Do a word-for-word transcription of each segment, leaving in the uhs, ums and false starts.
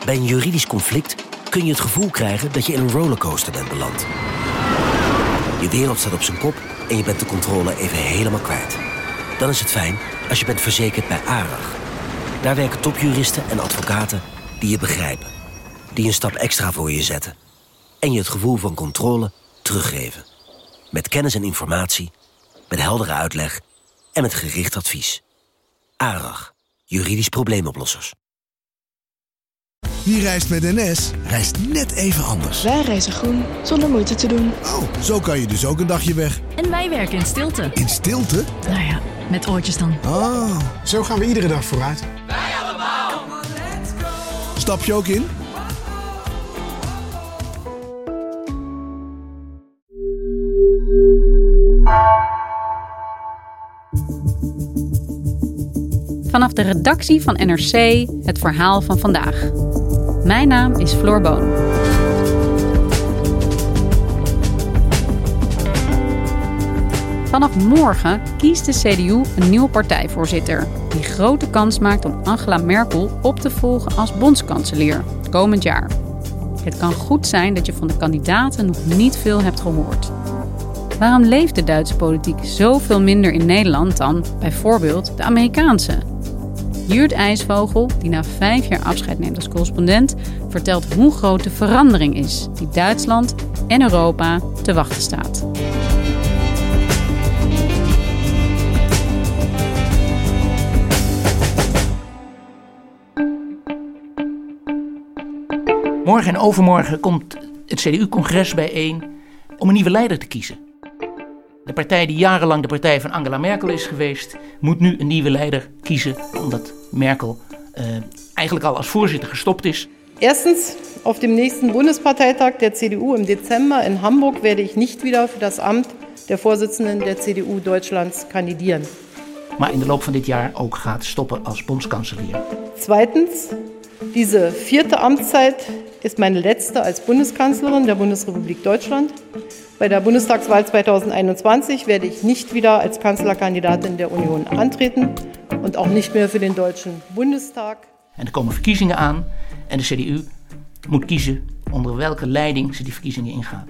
Bij een juridisch conflict kun je het gevoel krijgen dat je in een rollercoaster bent beland. Je wereld staat op zijn kop en je bent de controle even helemaal kwijt. Dan is het fijn als je bent verzekerd bij ARAG. Daar werken topjuristen en advocaten die je begrijpen. Die een stap extra voor je zetten. En je het gevoel van controle teruggeven. Met kennis en informatie, met heldere uitleg en met gericht advies. ARAG, juridisch probleemoplossers. Wie reist met N S, reist net even anders. Wij reizen groen, zonder moeite te doen. Oh, zo kan je dus ook een dagje weg. En wij werken in stilte. In stilte? Nou ja, met oortjes dan. Oh. Zo gaan we iedere dag vooruit. Wij allemaal. Stap je ook in? Vanaf de redactie van N R C het verhaal van vandaag. Mijn naam is Floor Boon. Vanaf morgen kiest de C D U een nieuwe partijvoorzitter die grote kans maakt om Angela Merkel op te volgen als bondskanselier komend jaar. Het kan goed zijn dat je van de kandidaten nog niet veel hebt gehoord. Waarom leeft de Duitse politiek zoveel minder in Nederland dan bijvoorbeeld de Amerikaanse? Jurt IJsvogel, die na vijf jaar afscheid neemt als correspondent, vertelt hoe groot de verandering is die Duitsland en Europa te wachten staat. Morgen en overmorgen komt het C D U-congres bijeen om een nieuwe leider te kiezen. De partij die jarenlang de partij van Angela Merkel is geweest, moet nu een nieuwe leider kiezen, omdat Merkel uh, eigenlijk al als voorzitter gestopt is. Erstens, auf dem nächsten Bundesparteitag der C D U im Dezember in Hamburg werde ich nicht wieder für das Amt der Vorsitzenden der C D U Deutschlands kandidieren. Maar in de loop van dit jaar ook gaat stoppen als bondskanselier. Zweitens, diese vierte Amtszeit ist meine letzte als Bundeskanzlerin der Bundesrepublik Deutschland. Bei der Bundestagswahl zwanzig eenentwintig werde ich nicht wieder als Kanzlerkandidatin der Union antreten und auch nicht mehr für den Deutschen Bundestag. En er komen verkiezingen aan en de C D U moet kiezen onder welke leiding ze die verkiezingen ingaat.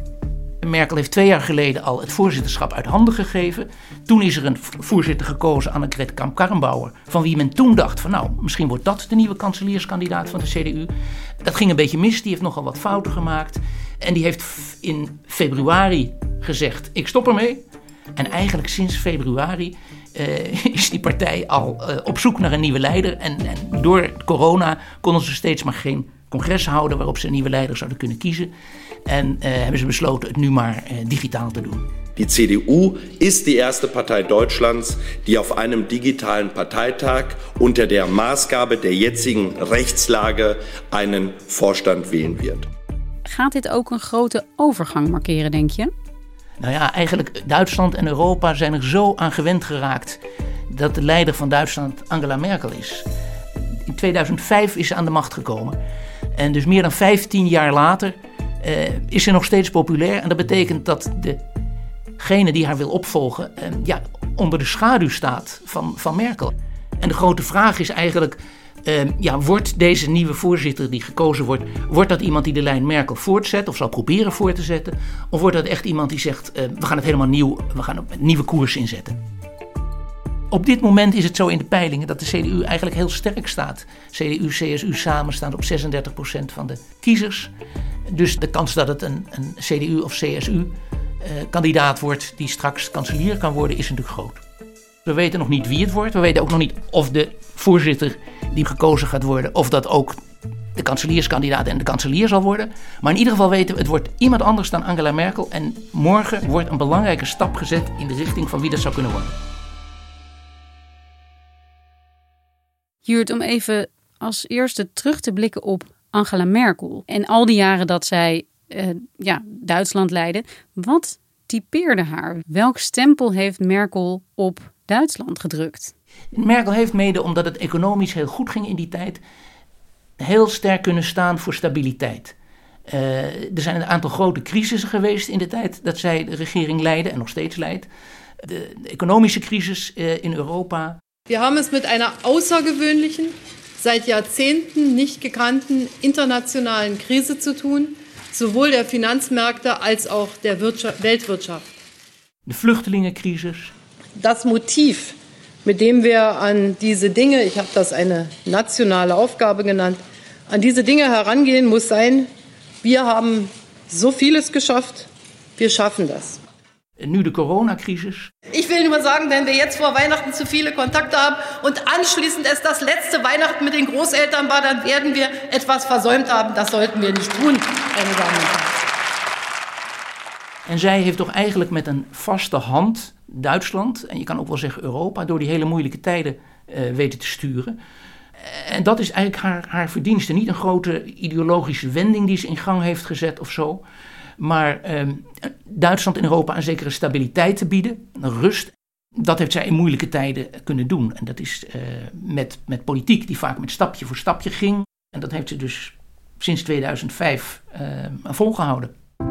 Merkel heeft twee jaar geleden al het voorzitterschap uit handen gegeven. Toen is er een voorzitter gekozen, Annegret Kramp-Karrenbauer, van wie men toen dacht van nou, misschien wordt dat de nieuwe kanselierskandidaat van de C D U. Dat ging een beetje mis, die heeft nogal wat fouten gemaakt. En die heeft in februari gezegd, ik stop ermee. En eigenlijk sinds februari uh, is die partij al uh, op zoek naar een nieuwe leider. En, en door corona konden ze steeds maar geen congres houden waarop ze een nieuwe leider zouden kunnen kiezen. En uh, hebben ze besloten het nu maar uh, digitaal te doen. Die C D U ist die erste Partei Deutschlands, die auf einem digitalen Parteitag unter der Maßgabe der jetzigen Rechtslage einen Vorstand wählen wird. Gaat dit ook een grote overgang markeren, denk je? Nou ja, eigenlijk Duitsland en Europa zijn er zo aan gewend geraakt dat de leider van Duitsland Angela Merkel is. In tweeduizend vijf is ze aan de macht gekomen. En dus meer dan vijftien jaar later uh, is ze nog steeds populair. En dat betekent dat degene die haar wil opvolgen uh, ja, onder de schaduw staat van, van Merkel. En de grote vraag is eigenlijk, uh, ja, wordt deze nieuwe voorzitter die gekozen wordt, wordt dat iemand die de lijn Merkel voortzet of zal proberen voor te zetten? Of wordt dat echt iemand die zegt, uh, we gaan het helemaal nieuw, we gaan een nieuwe koers inzetten? Op dit moment is het zo in de peilingen dat de C D U eigenlijk heel sterk staat. C D U, C S U samen staan op zesendertig procent van de kiezers. Dus de kans dat het een, een C D U of C S U-kandidaat uh, wordt die straks kanselier kan worden, is natuurlijk groot. We weten nog niet wie het wordt. We weten ook nog niet of de voorzitter die gekozen gaat worden, of dat ook de kanselierskandidaat en de kanselier zal worden. Maar in ieder geval weten we, het wordt iemand anders dan Angela Merkel. En morgen wordt een belangrijke stap gezet in de richting van wie dat zou kunnen worden. Jurt, om even als eerste terug te blikken op Angela Merkel en al die jaren dat zij uh, ja, Duitsland leidde. Wat typeerde haar? Welk stempel heeft Merkel op Duitsland gedrukt? Merkel heeft mede, omdat het economisch heel goed ging in die tijd, heel sterk kunnen staan voor stabiliteit. Uh, er zijn een aantal grote crisissen geweest in de tijd dat zij de regering leidde en nog steeds leidt. De, de economische crisis uh, in Europa. Wir haben es mit einer außergewöhnlichen, seit Jahrzehnten nicht gekannten internationalen Krise zu tun, sowohl der Finanzmärkte als auch der Wirtschaft, Weltwirtschaft. De vluchtelingencrisis. Das Motiv, mit dem wir an diese Dinge, ich habe das eine nationale Aufgabe genannt, an diese Dinge herangehen, muss sein, wir haben so vieles geschafft, wir schaffen das. Nu de coronacrisis. Ich will nur sagen, wenn wir jetzt vor Weihnachten zu viele Kontakte haben und anschließend es das letzte Weihnachten mit den Großeltern war, dann werden wir etwas versäumt haben. Das sollten wir nicht tun, meine Damen und Herren. En zij heeft toch eigenlijk met een vaste hand Duitsland, en je kan ook wel zeggen Europa, door die hele moeilijke tijden uh, weten te sturen. En dat is eigenlijk haar, haar verdienste. Niet een grote ideologische wending die ze in gang heeft gezet of zo. Maar um, Duitsland en Europa een zekere stabiliteit te bieden, een rust. Dat heeft zij in moeilijke tijden kunnen doen. En dat is uh, met, met politiek die vaak met stapje voor stapje ging. En dat heeft ze dus sinds tweeduizend vijf uh, volgehouden.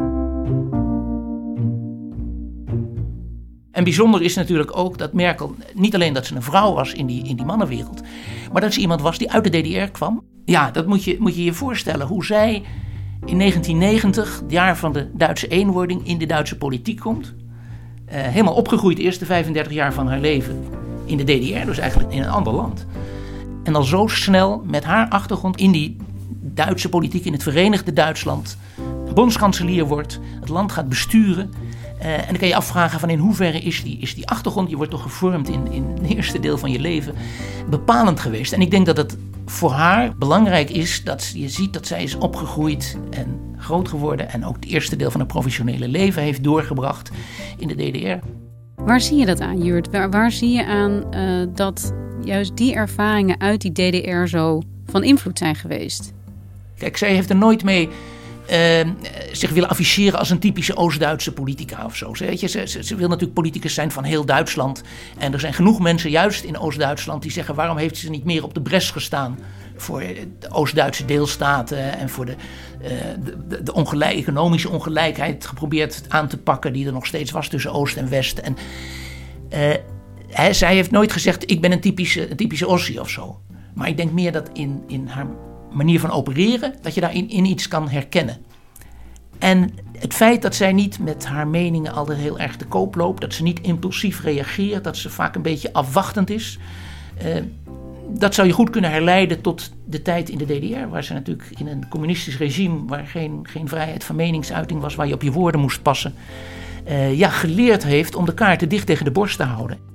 En bijzonder is natuurlijk ook dat Merkel, niet alleen dat ze een vrouw was in die, in die mannenwereld, maar dat ze iemand was die uit de D D R kwam. Ja, dat moet je moet je, je voorstellen, hoe zij in negentien negentig, het jaar van de Duitse eenwording, in de Duitse politiek komt. Uh, helemaal opgegroeid, de eerste vijfendertig jaar van haar leven in de D D R, dus eigenlijk in een ander land. En dan zo snel met haar achtergrond in die Duitse politiek, in het Verenigde Duitsland, bondskanselier wordt, het land gaat besturen. Uh, en dan kan je afvragen van in hoeverre is die, is die achtergrond, je wordt toch gevormd in, in het eerste deel van je leven, bepalend geweest. En ik denk dat het voor haar belangrijk is dat je ziet dat zij is opgegroeid en groot geworden en ook het eerste deel van haar professionele leven heeft doorgebracht in de D D R. Waar zie je dat aan, Jurt? Waar, waar zie je aan uh, dat juist die ervaringen uit die D D R zo van invloed zijn geweest? Kijk, zij heeft er nooit mee Uh, zich willen afficheren als een typische Oost-Duitse politica of zo. Weet je, ze, ze, ze wil natuurlijk politicus zijn van heel Duitsland. En er zijn genoeg mensen, juist in Oost-Duitsland, die zeggen waarom heeft ze niet meer op de bres gestaan voor de Oost-Duitse deelstaten en voor de, uh, de, de ongelijk, economische ongelijkheid geprobeerd aan te pakken die er nog steeds was tussen Oost en West. En uh, hij, zij heeft nooit gezegd ik ben een typische, een typische Ossie of zo. Maar ik denk meer dat in, in haar manier van opereren, dat je daarin in iets kan herkennen. En het feit dat zij niet met haar meningen altijd heel erg te koop loopt, dat ze niet impulsief reageert, dat ze vaak een beetje afwachtend is, uh, dat zou je goed kunnen herleiden tot de tijd in de D D R, waar ze natuurlijk in een communistisch regime, waar geen, geen vrijheid van meningsuiting was, waar je op je woorden moest passen, uh, ja, geleerd heeft om de kaarten dicht tegen de borst te houden.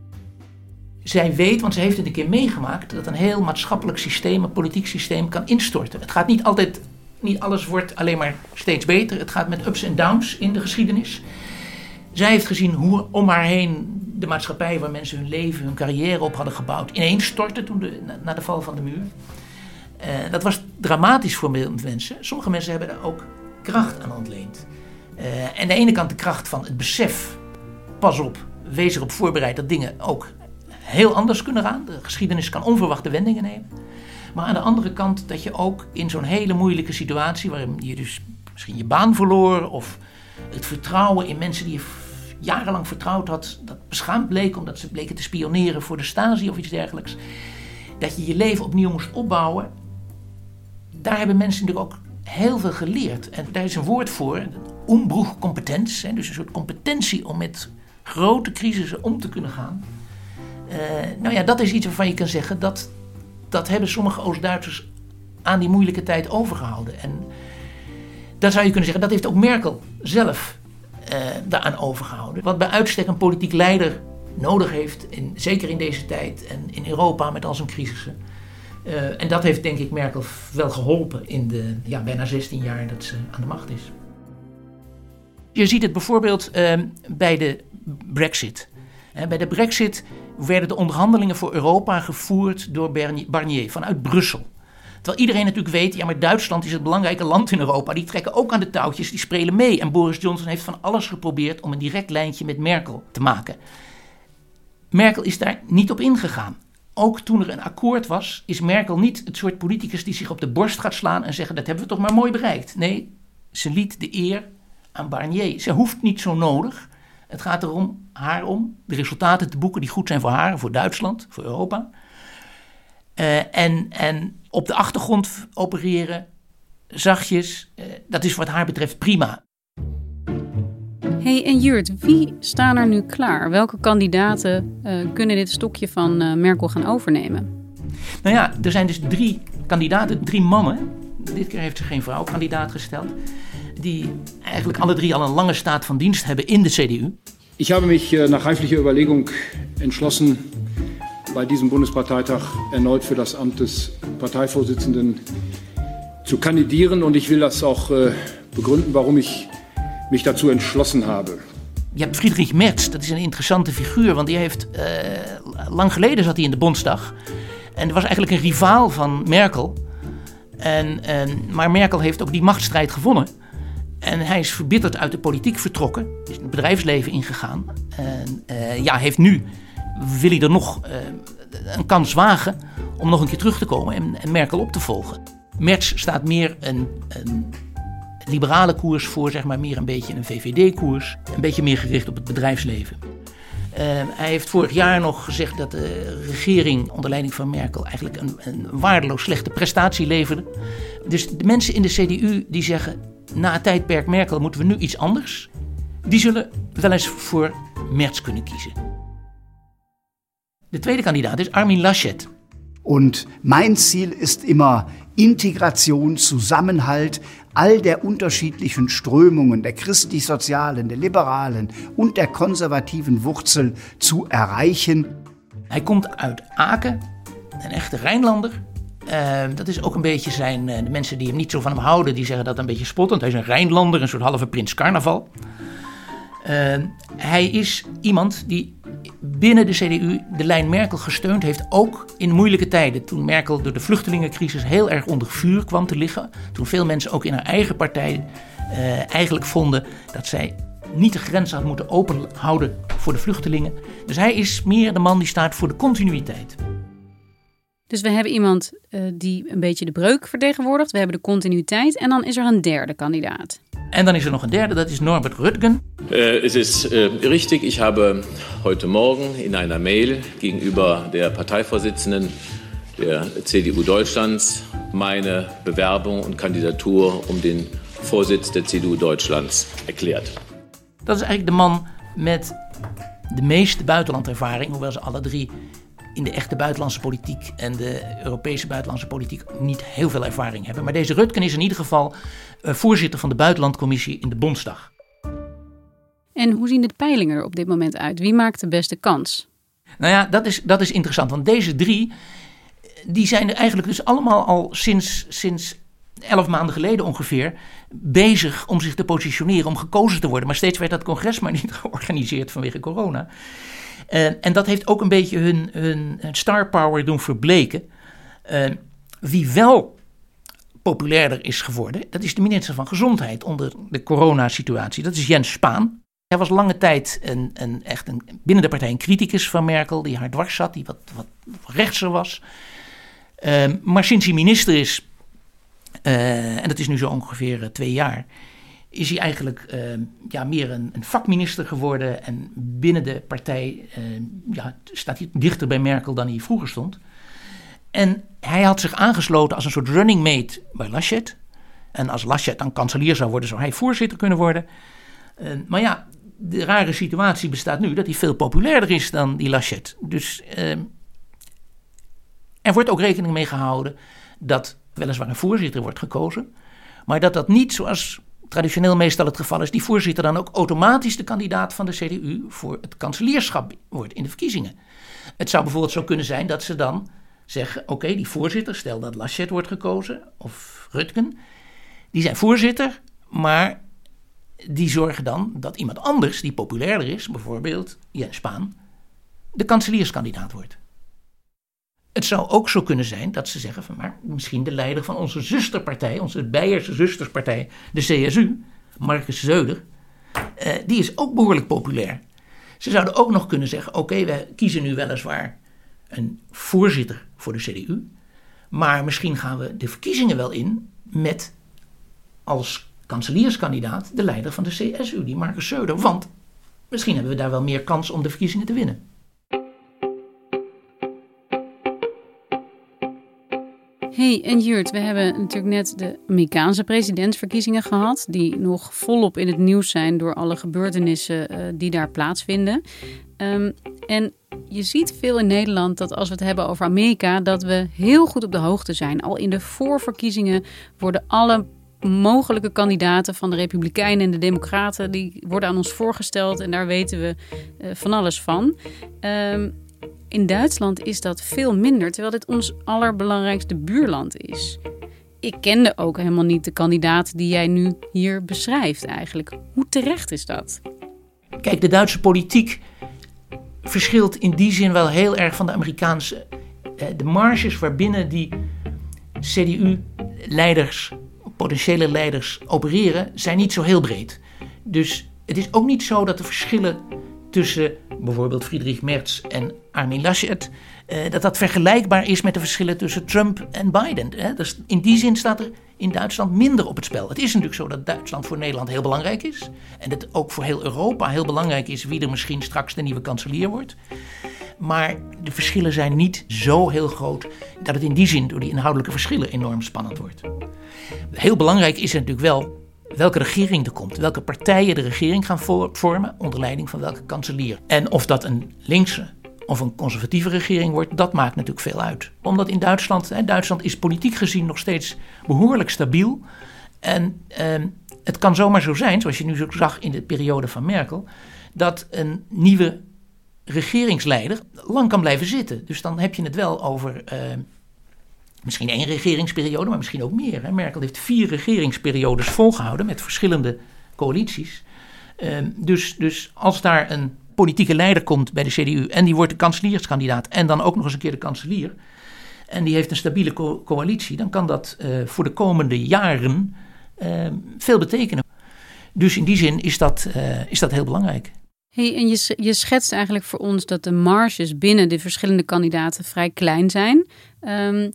Zij weet, want ze heeft het een keer meegemaakt, dat een heel maatschappelijk systeem, een politiek systeem kan instorten. Het gaat niet altijd, niet alles wordt alleen maar steeds beter. Het gaat met ups en downs in de geschiedenis. Zij heeft gezien hoe om haar heen de maatschappij waar mensen hun leven, hun carrière op hadden gebouwd, ineens stortte toen de, na, na de val van de muur. Uh, dat was dramatisch voor mensen. Sommige mensen hebben daar ook kracht aan ontleend. Uh, en aan de ene kant de kracht van het besef, pas op, wees erop voorbereid dat dingen ook heel anders kunnen gaan. De geschiedenis kan onverwachte wendingen nemen. Maar aan de andere kant dat je ook in zo'n hele moeilijke situatie, waarin je dus misschien je baan verloor of het vertrouwen in mensen die je jarenlang vertrouwd had, dat beschaamd bleek omdat ze bleken te spioneren voor de Stasi of iets dergelijks, dat je je leven opnieuw moest opbouwen. Daar hebben mensen natuurlijk ook heel veel geleerd. En daar is een woord voor, Umbruchkompetenz, dus een soort competentie om met grote crisissen om te kunnen gaan. Uh, nou ja, dat is iets waarvan je kan zeggen dat dat hebben sommige Oost-Duitsers aan die moeilijke tijd overgehouden. En dat zou je kunnen zeggen, dat heeft ook Merkel zelf uh, daaraan overgehouden. Wat bij uitstek een politiek leider nodig heeft, in, zeker in deze tijd en in Europa met al zijn crisissen. Uh, en dat heeft denk ik Merkel wel geholpen in de ja, bijna zestien jaar dat ze aan de macht is. Je ziet het bijvoorbeeld uh, bij de Brexit. Uh, bij de Brexit werden de onderhandelingen voor Europa gevoerd door Barnier vanuit Brussel. Terwijl iedereen natuurlijk weet, ja maar Duitsland is het belangrijke land in Europa. Die trekken ook aan de touwtjes, die spelen mee. En Boris Johnson heeft van alles geprobeerd om een direct lijntje met Merkel te maken. Merkel is daar niet op ingegaan. Ook toen er een akkoord was, is Merkel niet het soort politicus die zich op de borst gaat slaan en zeggen dat hebben we toch maar mooi bereikt. Nee, ze liet de eer aan Barnier. Ze hoeft niet zo nodig. Het gaat erom, haar om, de resultaten te boeken die goed zijn voor haar, voor Duitsland, voor Europa. Uh, en, en op de achtergrond opereren, zachtjes, uh, dat is wat haar betreft prima. Hey, en Jurt, wie staan er nu klaar? Welke kandidaten uh, kunnen dit stokje van uh, Merkel gaan overnemen? Nou ja, er zijn dus drie kandidaten, drie mannen. Dit keer heeft ze geen vrouw kandidaat gesteld. Die eigenlijk alle drie al een lange staat van dienst hebben in de C D U. Ich habe mich uh, nach reiflicher Überlegung entschlossen, bei diesem Bundesparteitag erneut für das Amt des Parteivorsitzenden zu kandidieren. Und ich will das auch uh, begründen, warum ich mich dazu entschlossen habe. Je hebt Friedrich Merz, dat is een interessante figuur, want die heeft uh, lang geleden zat hij in de Bondsdag. En was eigenlijk een rivaal van Merkel. En, en, maar Merkel heeft ook die machtsstrijd gewonnen. En hij is verbitterd uit de politiek vertrokken, is in het bedrijfsleven ingegaan. En uh, ja, heeft nu, wil hij er nog uh, een kans wagen om nog een keer terug te komen en, en Merkel op te volgen. Merz staat meer een, een liberale koers voor, zeg maar, meer een beetje een V V D-koers. Een beetje meer gericht op het bedrijfsleven. Uh, hij heeft vorig jaar nog gezegd dat de regering onder leiding van Merkel eigenlijk een, een waardeloos slechte prestatie leverde. Dus de mensen in de C D U die zeggen, na het tijdperk Merkel moeten we nu iets anders. Die zullen wel eens voor Merz kunnen kiezen. De tweede kandidaat is Armin Laschet. Und mein Ziel ist immer Integration, Zusammenhalt all der unterschiedlichen Strömungen, der christlich-sozialen, der liberalen und der konservativen Wurzel zu erreichen. Hij komt uit Aken, een echte Rijnlander. Uh, dat is ook een beetje zijn, uh, de mensen die hem niet zo van hem houden, die zeggen dat een beetje spottend. Hij is een Rijnlander, een soort halve prins carnaval. Uh, hij is iemand die binnen de C D U de lijn Merkel gesteund heeft, ook in moeilijke tijden. Toen Merkel door de vluchtelingencrisis heel erg onder vuur kwam te liggen. Toen veel mensen ook in haar eigen partij uh, eigenlijk vonden dat zij niet de grenzen had moeten openhouden voor de vluchtelingen. Dus hij is meer de man die staat voor de continuïteit. Dus we hebben iemand uh, die een beetje de breuk vertegenwoordigt. We hebben de continuïteit en dan is er een derde kandidaat. En dan is er nog een derde, dat is Norbert Röttgen. Uh, es ist uh, richtig, ich habe heute Morgen in einer Mail gegenüber der Parteivorsitzenden der C D U Deutschlands meine Bewerbung und Kandidatur um den Vorsitz der C D U Deutschlands erklärt. Dat is eigenlijk de man met de meeste buitenlandervaring, hoewel ze alle drie in de echte buitenlandse politiek en de Europese buitenlandse politiek niet heel veel ervaring hebben. Maar deze Röttgen is in ieder geval uh, voorzitter van de buitenlandcommissie in de Bondsdag. En hoe zien de peilingen er op dit moment uit? Wie maakt de beste kans? Nou ja, dat is, dat is interessant, want deze drie, die zijn er eigenlijk dus allemaal al sinds, sinds elf maanden geleden ongeveer bezig om zich te positioneren, om gekozen te worden. Maar steeds werd dat congres maar niet georganiseerd vanwege corona. Uh, en dat heeft ook een beetje hun, hun, hun star power doen verbleken. Uh, wie wel populairder is geworden, dat is de minister van Gezondheid onder de coronasituatie. Dat is Jens Spahn. Hij was lange tijd een, een, echt een, binnen de partij een criticus van Merkel, die haar dwars zat, die wat, wat rechtser was. Uh, maar sinds hij minister is, uh, en dat is nu zo ongeveer uh, twee jaar, is hij eigenlijk uh, ja, meer een, een vakminister geworden. En binnen de partij uh, ja, staat hij dichter bij Merkel dan hij vroeger stond. En hij had zich aangesloten als een soort running mate bij Laschet. En als Laschet dan kanselier zou worden, zou hij voorzitter kunnen worden. Uh, maar ja, de rare situatie bestaat nu dat hij veel populairder is dan die Laschet. Dus uh, er wordt ook rekening mee gehouden dat weliswaar een voorzitter wordt gekozen, maar dat dat niet zoals traditioneel meestal het geval is, die voorzitter dan ook automatisch de kandidaat van de C D U voor het kanselierschap wordt in de verkiezingen. Het zou bijvoorbeeld zo kunnen zijn dat ze dan zeggen, oké, okay, die voorzitter, stel dat Laschet wordt gekozen of Röttgen, die zijn voorzitter, maar die zorgen dan dat iemand anders die populairder is, bijvoorbeeld Jens Spahn, de kanselierskandidaat wordt. Het zou ook zo kunnen zijn dat ze zeggen van, maar misschien de leider van onze zusterpartij, onze Beierse zusterspartij, de C S U, Markus Söder, uh, die is ook behoorlijk populair. Ze zouden ook nog kunnen zeggen, oké, okay, wij kiezen nu weliswaar een voorzitter voor de C D U, maar misschien gaan we de verkiezingen wel in met als kanselierskandidaat de leider van de C S U, die Markus Söder, want misschien hebben we daar wel meer kans om de verkiezingen te winnen. Hey, en Jurt, we hebben natuurlijk net de Amerikaanse presidentsverkiezingen gehad, die nog volop in het nieuws zijn door alle gebeurtenissen uh, die daar plaatsvinden. Um, en je ziet veel in Nederland dat als we het hebben over Amerika, dat we heel goed op de hoogte zijn. Al in de voorverkiezingen worden alle mogelijke kandidaten van de Republikeinen en de Democraten, die worden aan ons voorgesteld en daar weten we uh, van alles van. Um, In Duitsland is dat veel minder, terwijl dit ons allerbelangrijkste buurland is. Ik kende ook helemaal niet de kandidaat die jij nu hier beschrijft eigenlijk. Hoe terecht is dat? Kijk, de Duitse politiek verschilt in die zin wel heel erg van de Amerikaanse. De marges waarbinnen die C D U-leiders, potentiële leiders, opereren, zijn niet zo heel breed. Dus het is ook niet zo dat de verschillen tussen bijvoorbeeld Friedrich Merz en Armin Laschet, eh, dat dat vergelijkbaar is met de verschillen tussen Trump en Biden. Hè? Dus in die zin staat er in Duitsland minder op het spel. Het is natuurlijk zo dat Duitsland voor Nederland heel belangrijk is. En dat ook voor heel Europa heel belangrijk is wie er misschien straks de nieuwe kanselier wordt. Maar de verschillen zijn niet zo heel groot dat het in die zin door die inhoudelijke verschillen enorm spannend wordt. Heel belangrijk is het natuurlijk wel welke regering er komt, welke partijen de regering gaan vormen onder leiding van welke kanselier. En of dat een linkse of een conservatieve regering wordt, dat maakt natuurlijk veel uit. Omdat in Duitsland, hè, Duitsland is politiek gezien nog steeds behoorlijk stabiel. En eh, het kan zomaar zo zijn, zoals je nu zo zag in de periode van Merkel, dat een nieuwe regeringsleider lang kan blijven zitten. Dus dan heb je het wel over Uh, Misschien één regeringsperiode, maar misschien ook meer. Hè. Merkel heeft vier regeringsperiodes volgehouden met verschillende coalities. Uh, dus, dus als daar een politieke leider komt bij de C D U en die wordt de kanselierskandidaat en dan ook nog eens een keer de kanselier en die heeft een stabiele co- coalitie, dan kan dat uh, voor de komende jaren uh, veel betekenen. Dus in die zin is dat, uh, is dat heel belangrijk. Hey, en je, je schetst eigenlijk voor ons dat de marges binnen de verschillende kandidaten vrij klein zijn. Um,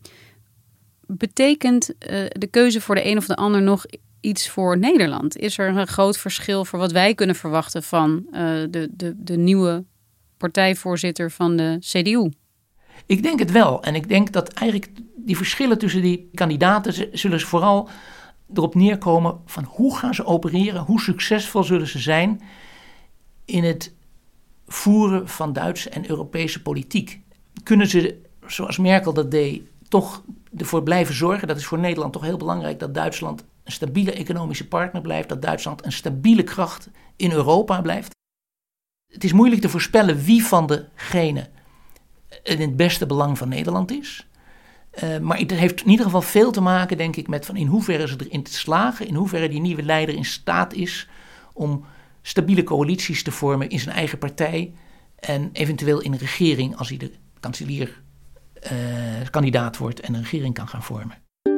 Betekent uh, de keuze voor de een of de ander nog iets voor Nederland? Is er een groot verschil voor wat wij kunnen verwachten van uh, de, de, de nieuwe partijvoorzitter van de C D U? Ik denk het wel. En ik denk dat eigenlijk die verschillen tussen die kandidaten zullen vooral erop neerkomen van hoe gaan ze opereren, hoe succesvol zullen ze zijn in het voeren van Duitse en Europese politiek. Kunnen ze, zoals Merkel dat deed, toch ervoor blijven zorgen, dat is voor Nederland toch heel belangrijk, dat Duitsland een stabiele economische partner blijft, dat Duitsland een stabiele kracht in Europa blijft. Het is moeilijk te voorspellen wie van degenen in het beste belang van Nederland is. Uh, maar het heeft in ieder geval veel te maken, denk ik, met van in hoeverre ze erin te slagen, in hoeverre die nieuwe leider in staat is om stabiele coalities te vormen in zijn eigen partij en eventueel in een regering als hij de kanselier Uh, kandidaat wordt en een regering kan gaan vormen.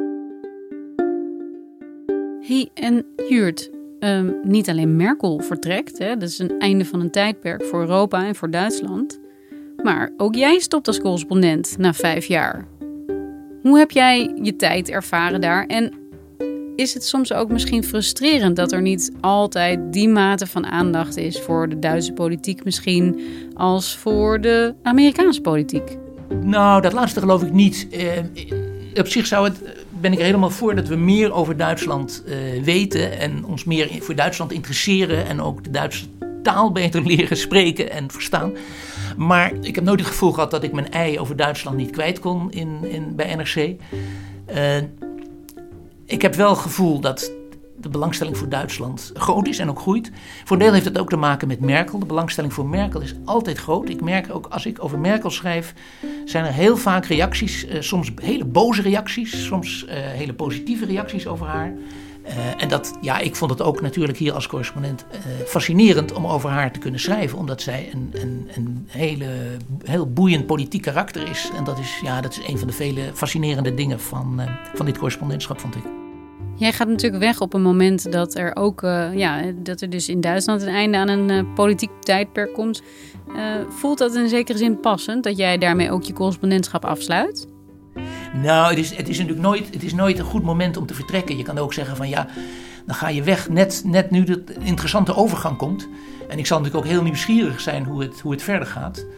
Hey, en Jurt, um, niet alleen Merkel vertrekt, hè, dat is een einde van een tijdperk voor Europa en voor Duitsland, maar ook jij stopt als correspondent na vijf jaar. Hoe heb jij je tijd ervaren daar en is het soms ook misschien frustrerend dat er niet altijd die mate van aandacht is voor de Duitse politiek misschien als voor de Amerikaanse politiek? Nou, dat laatste geloof ik niet. Uh, op zich zou het, ben ik er helemaal voor dat we meer over Duitsland uh, weten en ons meer voor Duitsland interesseren en ook de Duitse taal beter leren spreken en verstaan. Maar ik heb nooit het gevoel gehad dat ik mijn ei over Duitsland niet kwijt kon in, in, bij N R C. Uh, ik heb wel het gevoel dat de belangstelling voor Duitsland groot is en ook groeit. Voor een deel heeft het ook te maken met Merkel. De belangstelling voor Merkel is altijd groot. Ik merk ook als ik over Merkel schrijf, zijn er heel vaak reacties, uh, soms hele boze reacties, soms uh, hele positieve reacties over haar. Uh, en dat, ja, ik vond het ook natuurlijk hier als correspondent uh, fascinerend om over haar te kunnen schrijven, omdat zij een, een, een hele, heel boeiend politiek karakter is. En dat is, ja, dat is een van de vele fascinerende dingen van, uh, van dit correspondentschap, vond ik. Jij gaat natuurlijk weg op een moment dat er ook, uh, ja, dat er dus in Duitsland een einde aan een uh, politiek tijdperk komt. Uh, voelt dat in zekere zin passend, dat jij daarmee ook je correspondentschap afsluit? Nou, het is, het is natuurlijk nooit, het is nooit een goed moment om te vertrekken. Je kan ook zeggen van ja, dan ga je weg net, net nu de interessante overgang komt. En ik zal natuurlijk ook heel nieuwsgierig zijn hoe het, hoe het verder gaat.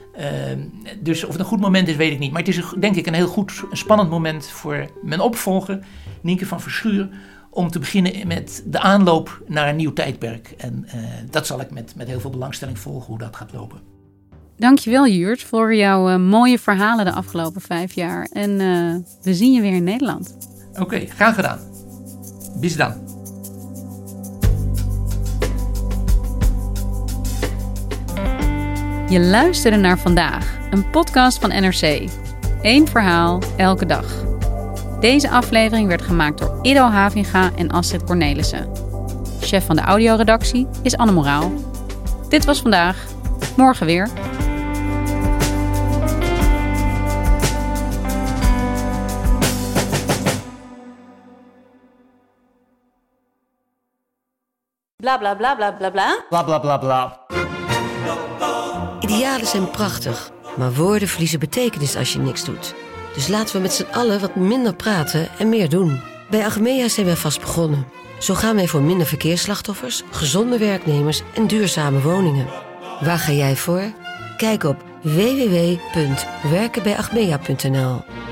Uh, dus of het een goed moment is, weet ik niet. Maar het is denk ik een heel goed, een spannend moment voor mijn opvolger, Nienke van Verschuur, om te beginnen met de aanloop naar een nieuw tijdperk. En uh, dat zal ik met, met heel veel belangstelling volgen hoe dat gaat lopen. Dankjewel Jurt voor jouw uh, mooie verhalen de afgelopen vijf jaar. En uh, we zien je weer in Nederland. Oké, okay, graag gedaan. Bis dan. Je luisterde naar Vandaag, een podcast van N R C. Eén verhaal, elke dag. Deze aflevering werd gemaakt door Ido Havinga en Astrid Cornelissen. Chef van de audioredactie is Anne Moraal. Dit was Vandaag. Morgen weer. Bla bla bla bla bla bla. Bla bla bla bla. Idealen zijn prachtig, maar woorden verliezen betekenis als je niks doet. Dus laten we met z'n allen wat minder praten en meer doen. Bij Achmea zijn we vast begonnen. Zo gaan wij voor minder verkeersslachtoffers, gezonde werknemers en duurzame woningen. Waar ga jij voor? Kijk op w w w punt werken bij achmea punt n l.